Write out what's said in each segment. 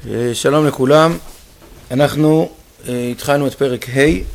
שלום לכולם, אנחנו התחלנו את פרק ה'.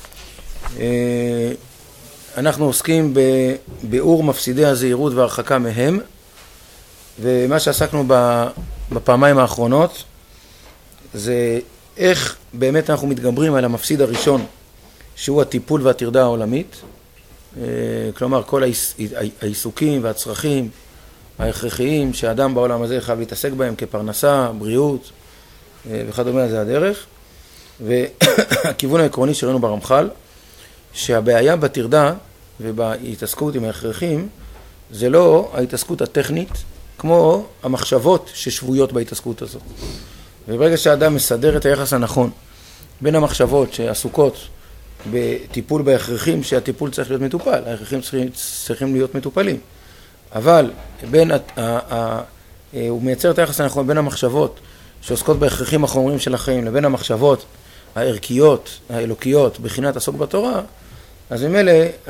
אנחנו עוסקים בביאור מפסידי הזהירות והרחקה מהם, ומה שעסקנו בפעמיים האחרונות זה איך באמת אנחנו מתגברים על המפסיד הראשון, שהוא הטיפול והטרדה העולמית, כלומר כל העיסוקים והצרכים ההכרחיים שהאדם בעולם הזה חייב להתעסק בהם כפרנסה, בריאות וכדומה. זה הדרך. והכיוון העקרוני שראינו ברמח"ל, שהבעיה בטרדה ובהתעסקות עם ההכרחים זה לא ההתעסקות הטכנית כמו המחשבות ששבויות בהתעסקות הזאת. וברגע שהאדם מסדר את היחס הנכון בין המחשבות שעסוקות בטיפול בהכרחים, שהטיפול צריך להיות מטופל, ההכרחים צריכים להיות מטופלים, אבל הוא מייצר את היחס הנכון בין המחשבות שעוסקות בהכרחים החומריים של החיים לבין המחשבות הערכיות, האלוקיות, בחינת עסוק בתורה, אז ממילא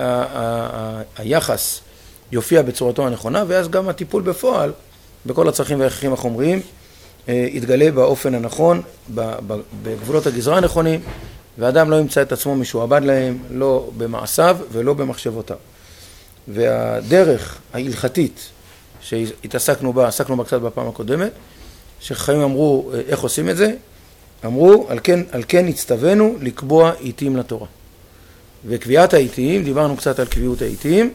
היחס יופיע בצורתו הנכונה, ואז גם הטיפול בפועל בכל הצרכים וההכרחים החומריים יתגלה באופן הנכון, בגבולות הגזרה הנכונים, והאדם לא ימצא את עצמו משועבד להם, לא במעשיו ולא במחשבותיו. והדרך ההלכתית שהתעסקנו בה, עסקנו בה קצת בפעם הקודמת, שחיים אמרו איך עושים את זה, אמרו על כן הצטווינו לקבוע עיתים לתורה. וקביעת העיתים, דיברנו קצת על קביעות העיתים,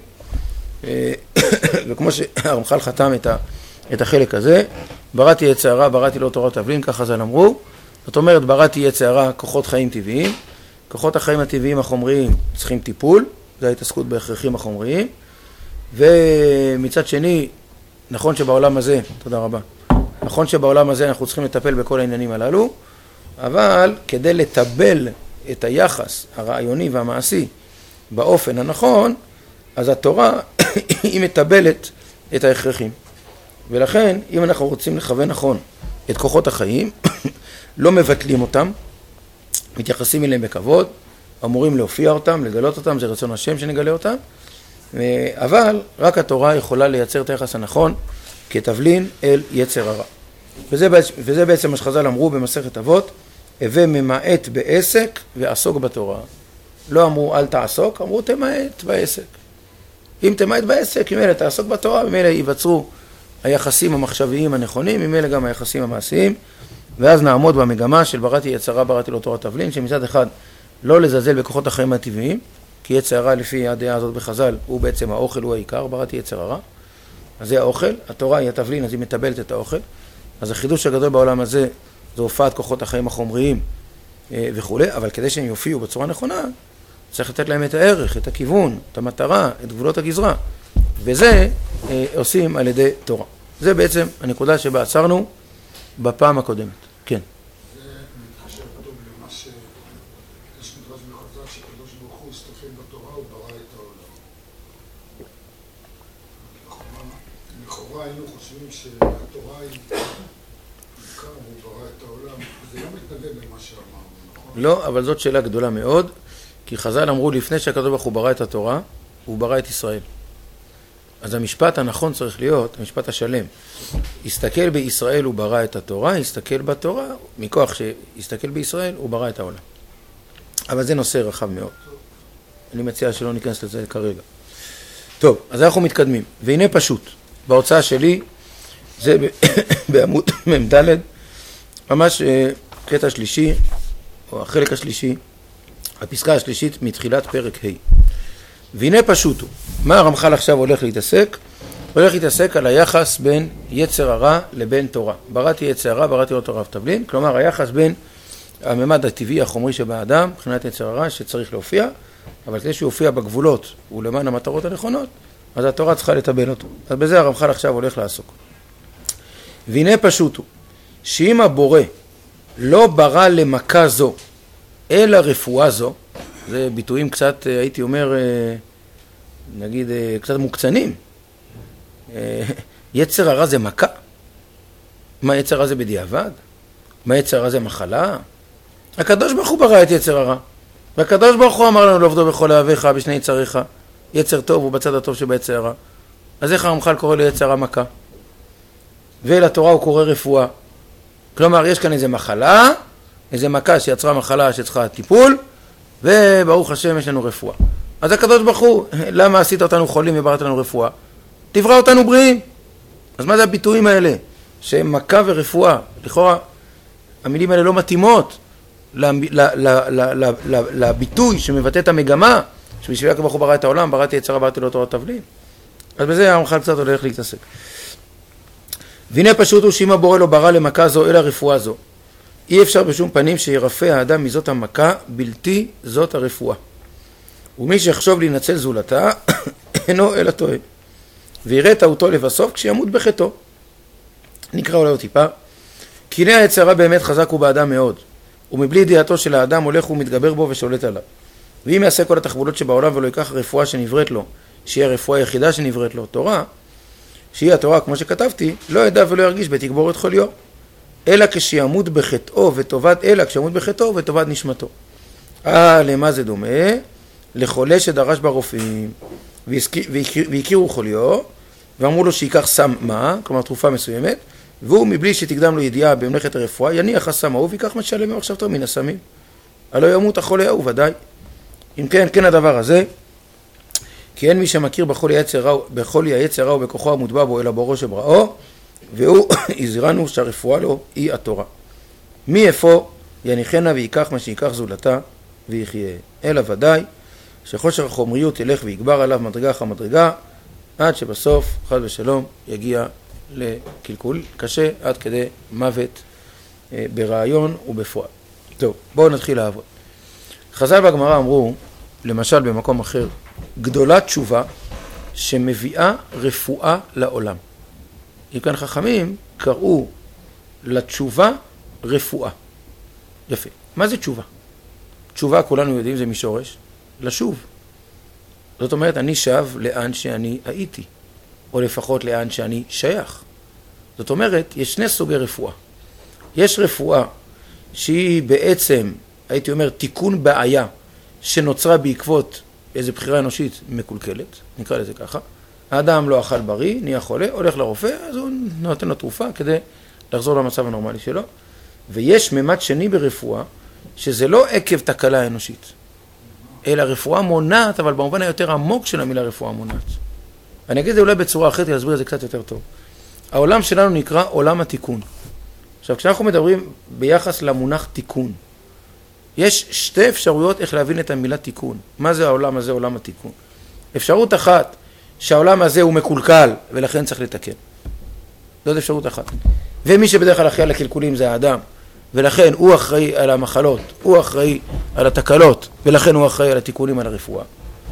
וכמו שהרמח"ל חתם את החלק הזה, בראתי יצר הרע, בראתי לא תורת תבלין, ככה ז"ל אמרו. זאת אומרת, בראתי יצר הרע, כוחות חיים טבעיים, כוחות החיים הטבעיים החומריים צריכים טיפול, זה ההתעסקות בהכרחים החומריים, ומצד שני, נכון שבעולם הזה, תודה רבה, נכון שבעולם הזה אנחנו צריכים לטפל בכל העניינים הללו, אבל כדי לטבל את היחס הרעיוני והמעשי באופן הנכון, אז התורה היא מטבלת את ההכרחים. ולכן, אם אנחנו רוצים לכוון נכון את כוחות החיים, לא מבטלים אותם, מתייחסים אליהם בכבוד, אמורים להופיע אותם, לגלות אותם, זה רצון השם שנגלה אותם, אבל רק התורה יכולה לייצר את היחס הנכון כתבלין אל יצר הרע. וזה בעצם מה שחז"ל אמרו במסכת אבות, הווה ממעט בעסק ועסוק בתורה. לא אמרו אל תעסוק, אמרו תמעט בעסק. אם תמעט בעסק, ממילא תעסוק בתורה, ממילא ייווצרו היחסים המחשביים הנכונים, ממילא גם היחסים המעשיים, ואז נעמוד במגמה של בראתי יצר הרע, בראתי לא תורת תבלין, שמצד אחד לא לזלזל בכוחות החיים הטבעיים, כי יצר הרע לפי הדעה הזאת בחז"ל הוא בעצם האוכל, הוא העיקר, בראתי יצר הרע. אז זה האוכל, התורה היא התבלין, אז היא מטבלת את האוכל. אז החידוש הגדול בעולם הזה זה הופעת כוחות החיים החומריים וכו', אבל כדי שהם יופיעו בצורה נכונה, צריך לתת להם את הערך, את הכיוון, את המטרה, את גבולות הגזרה. וזה עושים על ידי תורה. זה בעצם הנקודה שבה עצרנו בפעם הקודמת. כן. זה מתחשב טוב למה שיש מדרש בחז"ל שקדוש ברוך הוא הסתכל בתורה וברא את העולם. לכאורה היינו חושבים שהתורה היא עיקר והוא ברא את העולם. זה לא מתנגד למה שאמרנו, נכון? לא, אבל זאת שאלה גדולה מאוד, כי חז"ל אמרו לפני שהקדוש ברוך הוא ברא את התורה, הוא ברא את ישראל. אז המשפט הנכון צריך להיות, המשפט השלם. הסתכל בישראל הוא ברא את התורה, הסתכל בתורה, מכוח שהסתכל בישראל הוא ברא את העולם. אבל זה נושא רחב מאוד. אני מציע שלא ניכנס לזה כרגע. טוב, אז אנחנו מתקדמים. והנה פשוט, בהוצאה שלי, זה בעמוד מ"ד, ממש קטע שלישי, או החלק השלישי, הפסקה השלישית מתחילת פרק ה'. והנה פשוט הוא. מה הרמח"ל עכשיו הולך להתעסק? הולך להתעסק על היחס בין יצר הרע לבין תורה. בראתי יצר הרע, בראתי לא תורת תבלין, כלומר היחס בין הממד הטבעי החומרי שבאדם, מבחינת יצר הרע שצריך להופיע, אבל כדי שהוא יופיע בגבולות ולמען המטרות הנכונות, אז התורה צריכה לטבל אותו. אז בזה הרמח"ל עכשיו הולך לעסוק. והנה פשוט הוא, שאם הבורא לא ברא למכה זו, אלא רפואה זו, זה ביטויים קצת, הייתי אומר, נגיד, קצת מוקצנים. יצר הרע זה מכה? מה יצר הרע זה בדיעבד? מה יצר הרע זה מחלה? הקדוש ברוך הוא ברא את יצר הרע. והקדוש ברוך הוא אמר לנו לעבדו בכל אוהביך בשני יצריך. יצר טוב הוא בצד הטוב שביצר הרע. אז איך הרמח"ל קורא ליצר הרע מכה? ולתורה הוא קורא רפואה. כלומר, יש כאן איזו מחלה, איזו מכה שיצרה מחלה שצריכה טיפול, וברוך השם יש לנו רפואה. אז הקדוש ברוך הוא, למה עשית אותנו חולים ובראת לנו רפואה? תברא אותנו בריאים. אז מה זה הביטויים האלה? שמכה ורפואה, לכאורה המילים האלה לא מתאימות לביטוי שמבטא את המגמה, שבשביל הקדוש ברוך הוא ברא את העולם, בראתי יצר הרע, בראתי לו תורת תבלין. אז בזה הרמח"ל קצת הולך להתעסק. והנה פשוט הוא שאם הבורא לא ברא למכה זו אלא רפואה זו. אי אפשר בשום פנים שירפא האדם מזאת המכה, בלתי זאת הרפואה. ומי שיחשוב להינצל זולתה, אינו אלא טועה. ויראה טעותו לבסוף כשימות בחטאו. נקרא אולי עוד טיפה. כי הנה היצר הרע באמת חזק הוא באדם מאוד, ומבלי ידיעתו של האדם הולך ומתגבר בו ושולט עליו. ואם יעשה כל התחבולות שבעולם ולא ייקח הרפואה שנבראת לו, שהיא הרפואה היחידה שנבראת לו, תורה, שהיא התורה כמו שכתבתי, לא ידע ולא ירגיש בתגבור את חוליו, אלא כשימות בחטאו וטובת, אלא כשימות בחטאו וטובת נשמתו. למה זה דומה? לחולה שדרש ברופאים והכירו חוליו, ואמרו לו שיקח סם מה, כלומר תרופה מסוימת, והוא מבלי שתקדם לו ידיעה במלאכת הרפואה, יניח הסם ההוא ויקח מה ששלם ממחשבתו מן הסמים. הלא ימות החולה ההוא ודאי. אם כן, כן הדבר הזה, כי אין מי שמכיר בחולי היצר רע ובכוחו המוטבע בו אלא בוראו שבראו, והוא הזהרנו שהרפואה לו היא התורה. מי אפוא יניחנה ויקח מה שיקח זולתה ויחיה. אלא ודאי שחושר החומריות ילך ויגבר עליו מדרגה אחר מדרגה, עד שבסוף חד ושלום יגיע לקלקול קשה עד כדי מוות ברעיון ובפועל. טוב, בואו נתחיל לעבוד. חז"ל בגמרא אמרו, למשל במקום אחר, גדולה תשובה שמביאה רפואה לעולם. אם כאן חכמים קראו לתשובה רפואה. יפה. מה זה תשובה? תשובה כולנו יודעים זה משורש, לשוב. זאת אומרת, אני שב לאן שאני הייתי, או לפחות לאן שאני שייך. זאת אומרת, יש שני סוגי רפואה. יש רפואה שהיא בעצם, הייתי אומר, תיקון בעיה שנוצרה בעקבות איזו בחירה אנושית מקולקלת, נקרא לזה ככה. האדם לא אכל בריא, נהיה חולה, הולך לרופא, אז הוא נותן לו תרופה כדי לחזור למצב הנורמלי שלו. ויש ממד שני ברפואה, שזה לא עקב תקלה אנושית, אלא רפואה מונעת, אבל במובן היותר עמוק של המילה רפואה מונעת. אני אגיד את זה אולי בצורה אחרת, להסביר את זה קצת יותר טוב. העולם שלנו נקרא עולם התיקון. עכשיו, כשאנחנו מדברים ביחס למונח תיקון, יש שתי אפשרויות איך להבין את המילה תיקון. מה זה העולם הזה, עולם התיקון? אפשרות אחת, שהעולם הזה הוא מקולקל, ולכן צריך לתקן. זאת אפשרות אחת. ומי שבדרך כלל אחראי על הקלקולים זה האדם, ולכן הוא אחראי על המחלות, הוא אחראי על התקלות, ולכן הוא אחראי על התיקונים על הרפואה.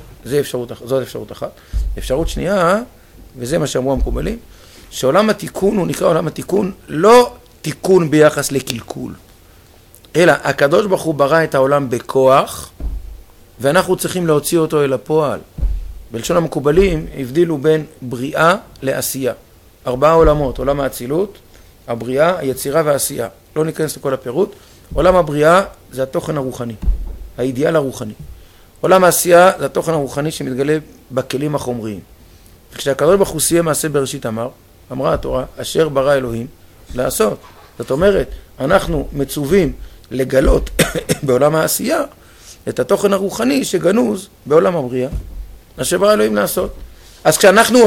זאת אפשרות אחת. אפשרות שנייה, וזה מה שאמרו המקובלים, שעולם התיקון הוא נקרא עולם התיקון, לא תיקון ביחס לקלקול, אלא הקדוש ברוך הוא ברא את העולם בכוח, ואנחנו צריכים להוציא אותו אל הפועל. בלשון המקובלים הבדילו בין בריאה לעשייה. 4 עולמות, עולם האצילות, הבריאה, היצירה והעשייה. לא ניכנס לכל הפירוט. עולם הבריאה זה התוכן הרוחני, האידיאל הרוחני. עולם העשייה זה התוכן הרוחני שמתגלה בכלים החומריים. וכשהקדוש ברוך הוא סיים מעשה בראשית אמרה התורה, אשר ברא אלוהים לעשות. זאת אומרת, אנחנו מצווים לגלות בעולם העשייה את התוכן הרוחני שגנוז בעולם הבריאה, אשר ברא אלוהים לעשות. אז כשאנחנו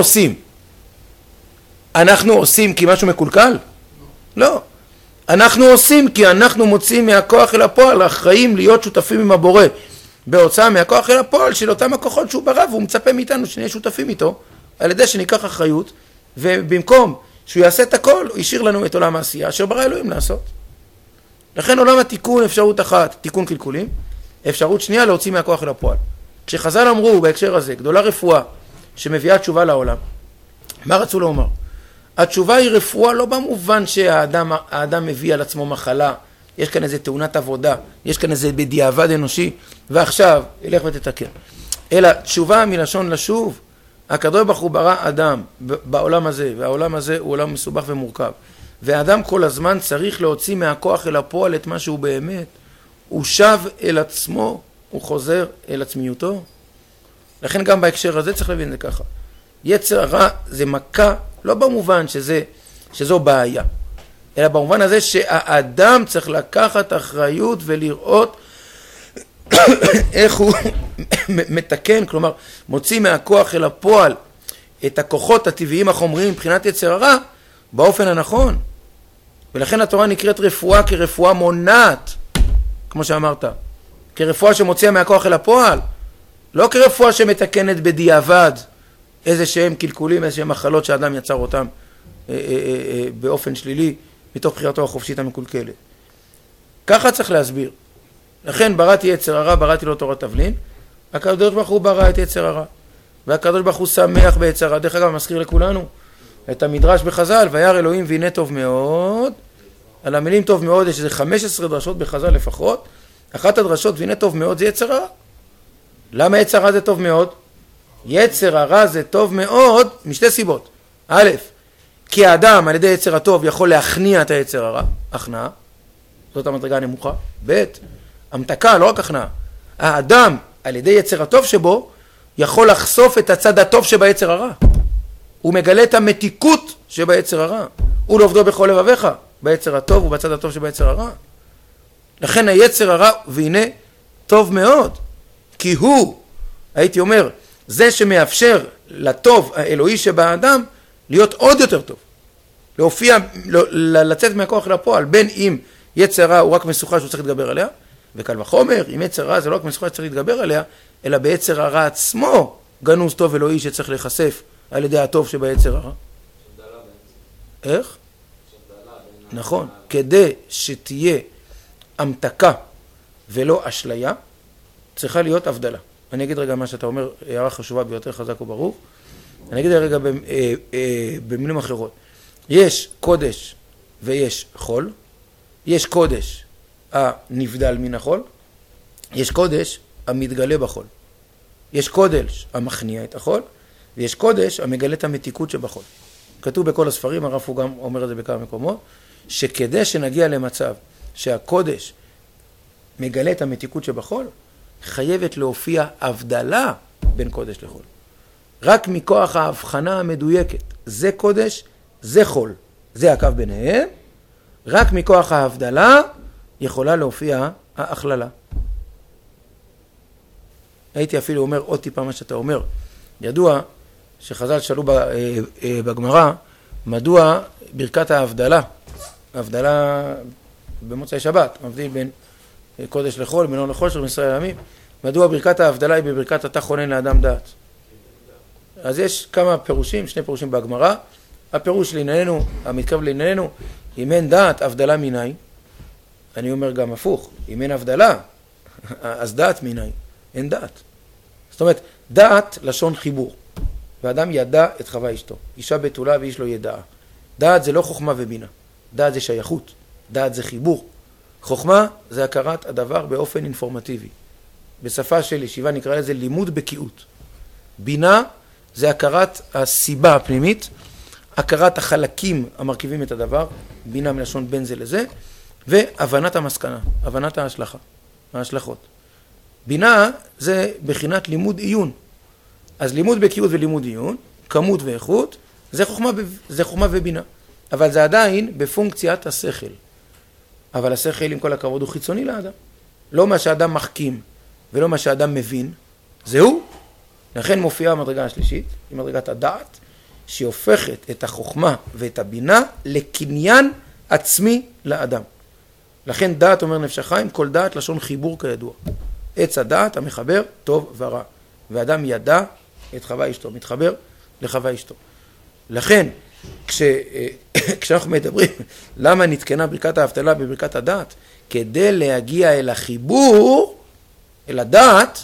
עושים כי משהו מקולקל? לא. אנחנו עושים כי אנחנו מוצאים מהכוח אל הפועל, אחראים להיות שותפים עם הבורא, בהוצאה מהכוח אל הפועל של אותם הכוחות שהוא ברא, והוא מצפה מאיתנו שנהיה שותפים איתו, על ידי שניקח אחריות, ובמקום שהוא יעשה את הכל, הוא ישאיר לנו את עולם העשייה, אשר ברא אלוהים לעשות. לכן עולם התיקון, אפשרות אחת, תיקון קלקולים, אפשרות שנייה, להוציא מהכוח אל הפועל. כשחז"ל אמרו בהקשר הזה, גדולה רפואה שמביאה תשובה לעולם, מה רצו לומר? התשובה היא רפואה לא במובן שהאדם מביא על עצמו מחלה, יש כאן איזה תאונת עבודה, יש כאן איזה בדיעבד אנושי, ועכשיו ילך ותתקן. אלא תשובה מלשון לשוב, הקדוש ברוך הוא ברא אדם בעולם הזה, והעולם הזה הוא עולם מסובך ומורכב. והאדם כל הזמן צריך להוציא מהכוח אל הפועל את מה שהוא באמת. הוא שב אל עצמו, הוא חוזר אל עצמיותו. לכן גם בהקשר הזה צריך להבין את זה ככה. יצר הרע זה מכה, לא במובן שזו בעיה, אלא במובן הזה שהאדם צריך לקחת אחריות ולראות איך הוא מתקן, כלומר מוציא מהכוח אל הפועל את הכוחות הטבעיים החומריים מבחינת יצר הרע באופן הנכון. ולכן התורה נקראת רפואה כרפואה מונעת, כמו שאמרת, כרפואה שמוציאה מהכוח אל הפועל, לא כרפואה שמתקנת בדיעבד איזה שהם קלקולים, איזה שהם מחלות שהאדם יצר אותם באופן שלילי מתוך בחירתו החופשית המקולקלת. ככה צריך להסביר. לכן בראתי יצר הרע, בראתי לו תורת תבלין. הקדוש ברוך הוא ברא את יצר הרע, והקדוש ברוך הוא שמח ביצר הרע. דרך אגב, מזכיר לכולנו את המדרש בחז"ל, וירא אלוהים והנה טוב מאוד. על המילים טוב מאוד יש איזה 15 דרשות בחז"ל לפחות. אחת הדרשות והנה טוב מאוד זה יצר הרע. למה יצר הרע זה טוב מאוד? יצר הרע זה טוב מאוד משתי סיבות. א', כי האדם על ידי יצר הטוב יכול להכניע את היצר הרע, הכנעה, זאת המדרגה הנמוכה. ב', המתקה, לא רק הכנעה. האדם על ידי יצר הטוב שבו יכול לחשוף את הצד הטוב שביצר הרע. הוא מגלה את המתיקות שביצר הרע. הוא לעובדו בכל לבביך, ביצר הטוב ובצד הטוב שביצר הרע. לכן היצר הרע והנה טוב מאוד, כי הוא, הייתי אומר, זה שמאפשר לטוב האלוהי שבאדם להיות עוד יותר טוב, להופיע, לצאת מהכוח לפועל, בין אם יצר רע הוא רק משוכה שהוא צריך להתגבר עליה, וקל וחומר, אם יצר רע זה לא רק משוכה שצריך להתגבר עליה, אלא ביצר הרע עצמו גנוז טוב אלוהי שצריך להיחשף על ידי הטוב שביצר הרע. איך? נכון, כדי שתהיה המתקה ולא אשליה, צריכה להיות הבדלה. אני אגיד רגע מה שאתה אומר, הערה חשובה ביותר, חזק וברוך. אני אגיד רגע במילים אחרות. יש קודש ויש חול. יש קודש הנבדל מן החול. יש קודש המתגלה בחול. יש קודש המכניע את החול. ויש קודש המגלה את המתיקות שבחול. כתוב בכל הספרים, הרב הוא גם אומר את זה בכמה מקומות, שכדי שנגיע למצב שהקודש מגלה את המתיקות שבחול, חייבת להופיע הבדלה בין קודש לחול. רק מכוח ההבחנה המדויקת, זה קודש, זה חול, זה הקו ביניהם, רק מכוח ההבדלה יכולה להופיע ההכללה. הייתי אפילו אומר עוד טיפה מה שאתה אומר. ידוע שחז"ל שאלו בגמרא, מדוע ברכת ההבדלה, הבדלה במוצאי שבת, מבדיל בין קודש לחול, בין אור לחול של ישראל העמים, מדוע ברכת ההבדלה היא בברכת אתה חונן לאדם דעת? אז יש כמה פירושים, שני פירושים בגמרא. הפירוש לענייננו, המתקרב לענייננו, אם אין דעת, הבדלה מניין. אני אומר גם הפוך, אם אין הבדלה, אז דעת מניין, אין דעת. זאת אומרת, דעת לשון חיבור. ואדם ידע את חווה אשתו. אישה בתולה ואיש לא ידעה. דעת זה לא חוכמה ובינה. דעת זה שייכות. דעת זה חיבור. חוכמה זה הכרת הדבר באופן אינפורמטיבי. בשפה של ישיבה נקרא לזה לימוד בקיאות. בינה זה הכרת הסיבה הפנימית, הכרת החלקים המרכיבים את הדבר, בינה מלשון בין זה לזה, והבנת המסקנה, הבנת ההשלכה, ההשלכות. בינה זה בחינת לימוד עיון. אז לימוד בקיאות ולימוד עיון, כמות ואיכות, זה חוכמה ובינה. אבל זה עדיין בפונקציית השכל. אבל השכל עם כל הכבוד הוא חיצוני לאדם. לא מה שאדם מחכים ולא מה שאדם מבין, זהו. לכן מופיעה המדרגה השלישית, היא מדרגת הדעת, שהיא הופכת את החוכמה ואת הבינה לקניין עצמי לאדם. לכן דעת אומר נפש החיים, כל דעת לשון חיבור כידוע. עץ הדעת המחבר טוב ורע. ואדם ידע את חווה אשתו, מתחבר לחווה אשתו. לכן, כשאנחנו מדברים למה נתקנה ברכת ההבדלה בברכת הדעת, כדי להגיע אל החיבור, אל הדעת,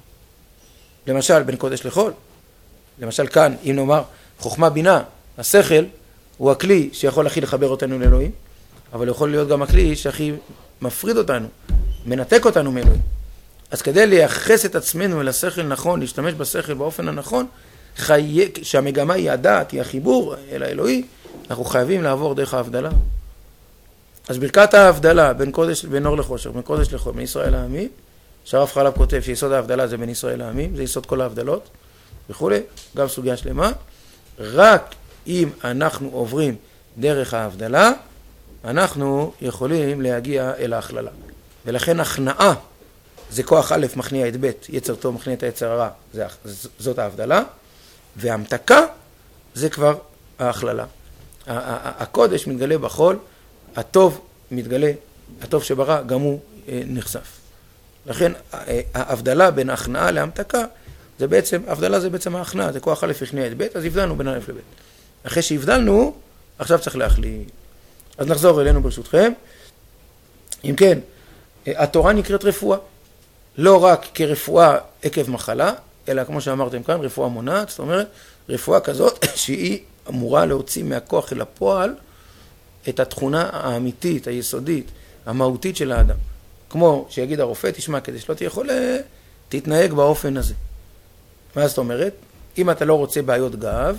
למשל בין קודש לחול, למשל כאן, אם נאמר חוכמה בינה, השכל הוא הכלי שיכול הכי לחבר אותנו לאלוהים, אבל יכול להיות גם הכלי שהכי מפריד אותנו, מנתק אותנו מאלוהים. אז כדי לייחס את עצמנו אל השכל נכון, להשתמש בשכל באופן הנכון, שהמגמה היא הדעת, היא החיבור אל האלוהי, אנחנו חייבים לעבור דרך ההבדלה. אז ברכת ההבדלה בין אור לחושך, בין קודש לחול, בין ישראל העמים, שהרב חלב כותב שיסוד ההבדלה זה בין ישראל העמים, זה יסוד כל ההבדלות וכו', גם סוגיה שלמה. רק אם אנחנו עוברים דרך ההבדלה, אנחנו יכולים להגיע אל ההכללה. ולכן הכנעה זה כוח א' מכניע את ב', יצר טוב מכניע את היצר הרע, זאת ההבדלה, והמתקה זה כבר ההכללה. הקודש מתגלה בחול, הטוב מתגלה, הטוב שברא גם הוא נחשף. לכן ההבדלה בין ההכנעה להמתקה, זה בעצם, ההבדלה זה בעצם ההכנעה, זה כוח א' הכניע את ב', אז הבדלנו בין א' לב'. אחרי שהבדלנו, עכשיו צריך להחליט. אז נחזור אלינו ברשותכם. אם כן, התורה נקראת רפואה. לא רק כרפואה עקב מחלה, אלא כמו שאמרתם כאן, רפואה מונעת, זאת אומרת, רפואה כזאת שהיא אמורה להוציא מהכוח אל הפועל את התכונה האמיתית, היסודית, המהותית של האדם. כמו שיגיד הרופא, תשמע, כדי שלא תהיה חולה, תתנהג באופן הזה. מה זאת אומרת? אם אתה לא רוצה בעיות גב,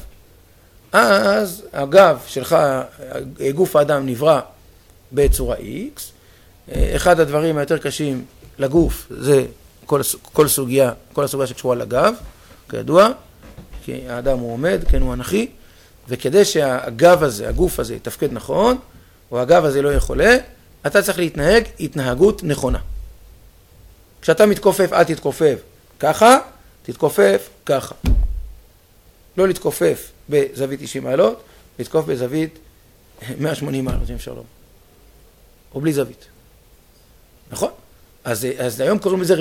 אז הגב שלך, גוף האדם נברא בצורה X. אחד הדברים היותר קשים לגוף זה כל הסוגיה שקשורה לגב, כידוע, כי האדם הוא עומד, כן הוא אנכי, וכדי שהגב הזה, הגוף הזה, יתפקד נכון, או הגב הזה לא יהיה חולה, אתה צריך להתנהג התנהגות נכונה. כשאתה מתכופף, אל תתכופף ככה, תתכופף ככה. לא להתכופף בזווית 90 מעלות, לתקוף בזווית 180 מעלות, אם אפשר לומר. או בלי זווית. נכון? אז היום קוראים לזה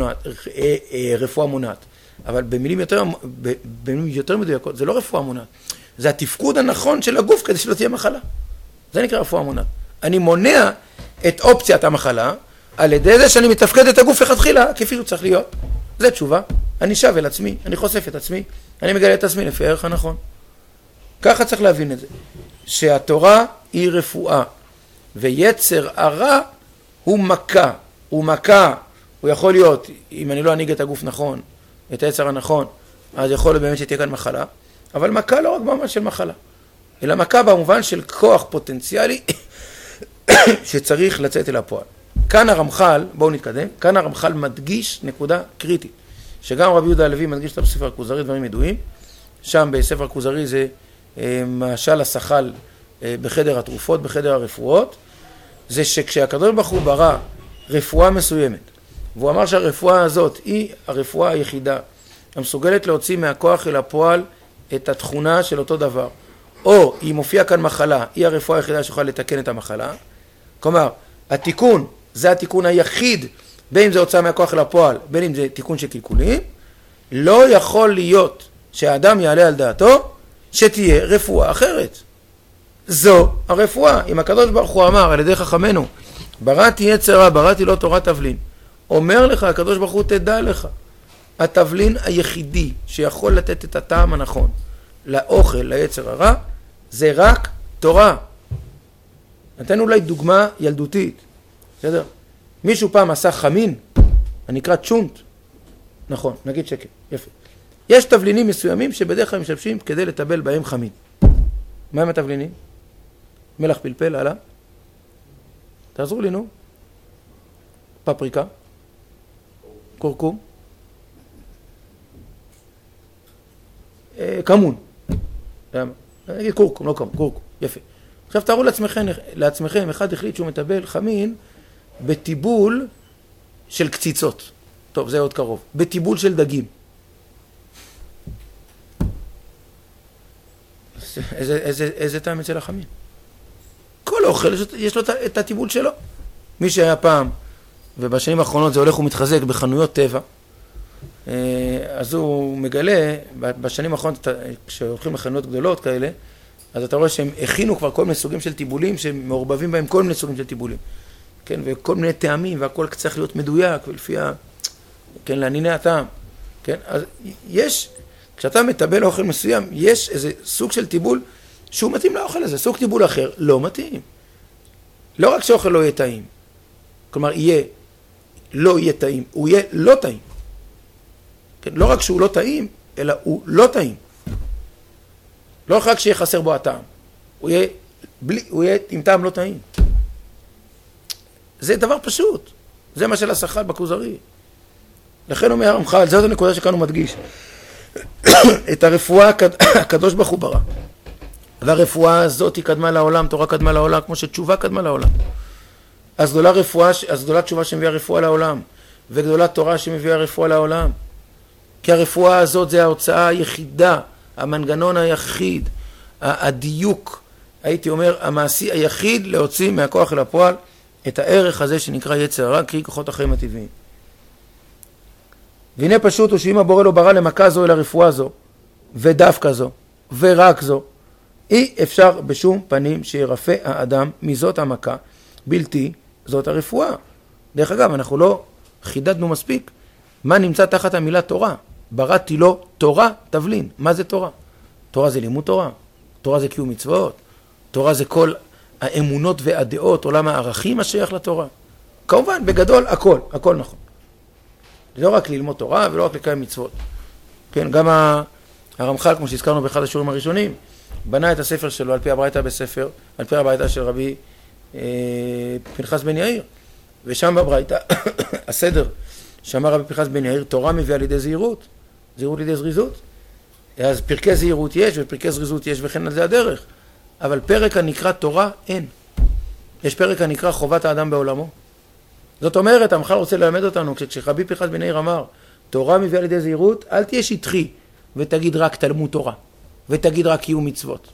רפואה מונעת. אבל במילים יותר מדויקות, זה לא רפואה מונעת. זה התפקוד הנכון של הגוף כדי שלא תהיה מחלה. זה נקרא רפואה מונעת. אני מונע את אופציית המחלה, על ידי זה שאני מתפקד את הגוף לכתחילה, כפי שהוא צריך להיות. זה תשובה. אני שב אל עצמי, אני חושף את עצמי, אני מגלה את עצמי לפי הערך הנכון. ככה צריך להבין את זה. שהתורה היא רפואה, ויצר הרע הוא מכה. הוא מכה, הוא יכול להיות, אם אני לא אנהיג את הגוף נכון, את היצר הנכון, אז יכול להיות באמת שתהיה כאן מחלה, אבל מכה לא רק במובן של מחלה, אלא מכה במובן של כוח פוטנציאלי שצריך לצאת אל הפועל. כאן הרמח"ל, בואו נתקדם, כאן הרמח"ל מדגיש נקודה קריטית, שגם רבי יהודה הלוי מדגיש אותה בספר הכוזרי, דברים ידועים, שם בספר הכוזרי זה משל השחל בחדר התרופות, בחדר הרפואות, זה שכשהקדוש ברוך הוא ברא רפואה מסוימת, והוא אמר שהרפואה הזאת היא הרפואה היחידה המסוגלת להוציא מהכוח אל הפועל את התכונה של אותו דבר, או אם מופיעה כאן מחלה, היא הרפואה היחידה שיכולה לתקן את המחלה. כלומר, התיקון זה התיקון היחיד, בין אם זה הוצאה מהכוח אל הפועל, בין אם זה תיקון של קלקולים. לא יכול להיות שהאדם יעלה על דעתו שתהיה רפואה אחרת. זו הרפואה. אם הקדוש ברוך הוא אמר על ידי חכמנו, בראתי יצר רע, בראתי לו תורת תבלין, אומר לך הקדוש ברוך הוא, תדע לך, התבלין היחידי שיכול לתת את הטעם הנכון לאוכל, ליצר הרע, זה רק תורה. נתן אולי דוגמה ילדותית, בסדר? מישהו פעם עשה חמין, הנקרא צ'ונט, נכון, נגיד שקר, יפה. יש תבלינים מסוימים שבדרך כלל משתמשים כדי לטבל בהם חמין. מה הם התבלינים? מלח פלפל, הלאה. תעזרו לי, נו. פפריקה. קורקום. כמון. נגיד קורקום, לא כמון, קורקום. יפה. עכשיו תארו לעצמכם, אחד החליט שהוא מטבל חמין בטיבול של קציצות. טוב, זה עוד קרוב. בטיבול של דגים. איזה טעם אצל החמין? כל אוכל יש לו את הטיבול שלו. מי שהיה פעם, ובשנים האחרונות זה הולך ומתחזק בחנויות טבע, אז הוא מגלה, בשנים האחרונות, כשהולכים לחנויות גדולות כאלה, אז אתה רואה שהם הכינו כבר כל מיני סוגים של טיבולים, שמעורבבים בהם כל מיני סוגים של טיבולים. כן, וכל מיני טעמים, והכל צריך להיות מדויק, ולפי כן, לענייני הטעם. כן, אז יש, כשאתה מטבל אוכל מסוים, יש איזה סוג של טיבול שהוא מתאים לאוכל הזה. סוג טיבול אחר לא מתאים. לא רק שאוכל לא יהיה טעים, כלומר לא יהיה טעים, הוא יהיה לא טעים. כן, לא רק שהוא לא טעים, אלא הוא לא טעים. לא רק שיהיה חסר בו הטעם, הוא יהיה עם טעם לא טעים. זה דבר פשוט. זה מה של השחל בכוזרי. לכן אומר הרמח"ל, זאת הנקודה שכאן הוא מדגיש. את הרפואה הקדוש ברוך הוא ברא. והרפואה הזאת היא קדמה לעולם, תורה קדמה לעולם, כמו שתשובה קדמה לעולם. אז גדולה תשובה שמביאה רפואה לעולם, וגדולה תורה שמביאה רפואה לעולם. כי הרפואה הזאת זה ההוצאה היחידה, המנגנון היחיד, הדיוק, הייתי אומר, המעשי היחיד להוציא מהכוח אל הפועל את הערך הזה שנקרא יצר הרע, קרי כוחות החיים הטבעיים. והנה פשוט הוא שאם הבורא לא ברא למכה זו אלא רפואה זו, ודווקא זו, ורק זו, אי אפשר בשום פנים שירפא האדם מזאת המכה, בלתי זאת הרפואה. דרך אגב, אנחנו לא חידדנו מספיק מה נמצא תחת המילה תורה. בראתי לו תורה תבלין. מה זה תורה? תורה זה לימוד תורה, תורה זה קיום מצוות, תורה זה כל האמונות והדעות, עולם הערכים השייך לתורה. כמובן, בגדול, הכל נכון. זה לא רק ללמוד תורה ולא רק לקיים מצוות. כן, גם הרמח"ל, כמו שהזכרנו באחד השיעורים הראשונים, בנה את הספר שלו על פי הברייתא של רבי פנחס בן יאיר. ושם בברייתא, הסדר שאמר רבי פנחס בן יאיר, תורה מביאה לידי זהירות, זהירות לידי זריזות. אז פרקי זהירות יש ופרקי זריזות יש וכן על זה הדרך. אבל פרק הנקרא תורה אין. יש פרק הנקרא חובת האדם בעולמו. זאת אומרת, המח"ל רוצה ללמד אותנו, כשרבי פנחס בן יאיר אמר, תורה מביאה לידי זהירות, אל תהיה שטחי ותגיד רק תלמוד תורה, ותגיד רק קיום מצוות.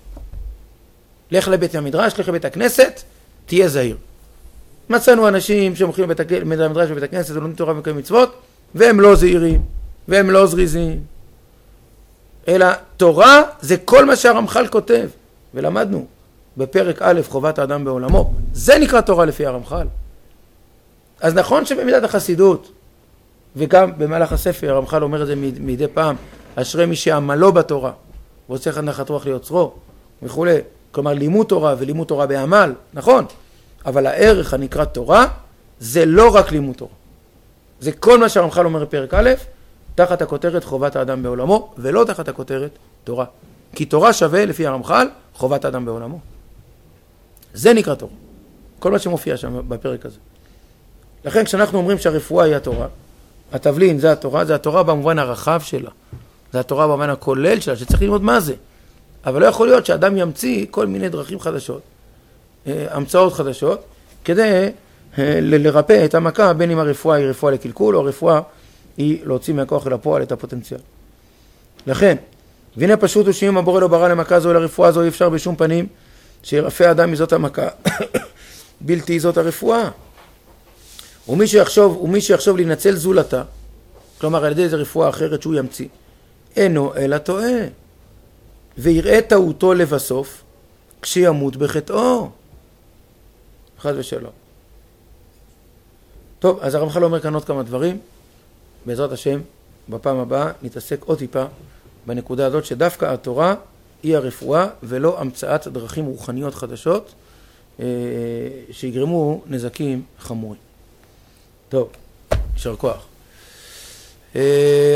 לך לבית המדרש, לך לבית הכנסת, תהיה זהיר. מצאנו אנשים שהולכים לבית המדרש ובית הכנסת, ולומדים תורה ומקיים מצוות, והם לא זהירים, והם לא זריזים. אלא תורה זה כל מה שהרמח"ל כותב, ולמדנו בפרק א' חובת האדם בעולמו. זה נקרא תורה לפי הרמח"ל. אז נכון שבמידת החסידות, וגם במהלך הספר, הרמח"ל אומר את זה מדי פעם, אשרי מי שעמלו בתורה, ועושה אחד נחת רוח ליוצרו, וכו'. כלומר, לימוד תורה ולימוד תורה בעמל, נכון. אבל הערך הנקרא תורה, זה לא רק לימוד תורה. זה כל מה שהרמח"ל אומר בפרק א', תחת הכותרת חובת האדם בעולמו, ולא תחת הכותרת תורה. כי תורה שווה לפי הרמח"ל, חובת האדם בעולמו. זה נקרא תורה. כל מה שמופיע שם בפרק הזה. לכן כשאנחנו אומרים שהרפואה היא התורה, התבלין זה התורה, זה התורה במובן הרחב שלה. זה התורה במובן הכולל שלה, שצריך ללמוד מה זה. אבל לא יכול להיות שאדם ימציא כל מיני דרכים חדשות, המצאות חדשות, כדי לרפא את המכה, בין אם הרפואה היא רפואה לקלקול, או הרפואה היא להוציא מהכוח אל הפועל את הפוטנציאל. לכן, והנה פשוט הוא שאם הבורא לא ברא למכה זו, לרפואה זו אי אפשר בשום פנים, שירפא האדם מזאת המכה, בלתי זאת הרפואה. ומי שיחשוב להינצל זולתה, כלומר על ידי איזו רפואה אחרת שהוא ימציא, אינו אלא טועה, ויראה טעותו לבסוף, כשימות בחטאו. חס ושלום. טוב, אז הרמח"ל אומר כאן עוד כמה דברים. בעזרת השם, בפעם הבאה נתעסק עוד טיפה בנקודה הזאת שדווקא התורה היא הרפואה ולא המצאת דרכים רוחניות חדשות שיגרמו נזקים חמורים. טוב, יישר כוח.